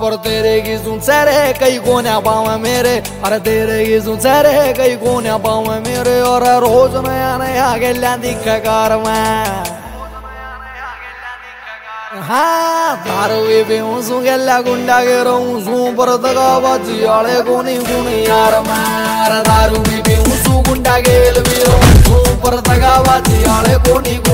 और तेरे की सुन सरे कई कोन्या पावे मेरे, अरे तेरे की सुन सरे कई कोन्या पावे मेरे। और रोज नया नया गेल्या दिख कार में हाँ दारू भी हूँ गेल्या गुंडा गेरो हूँ परत गावाची आळे कोणी कोणी यार मार। दारू भी हूँ गुंडा गेल भी हूँ परत गावाची आळे कोणी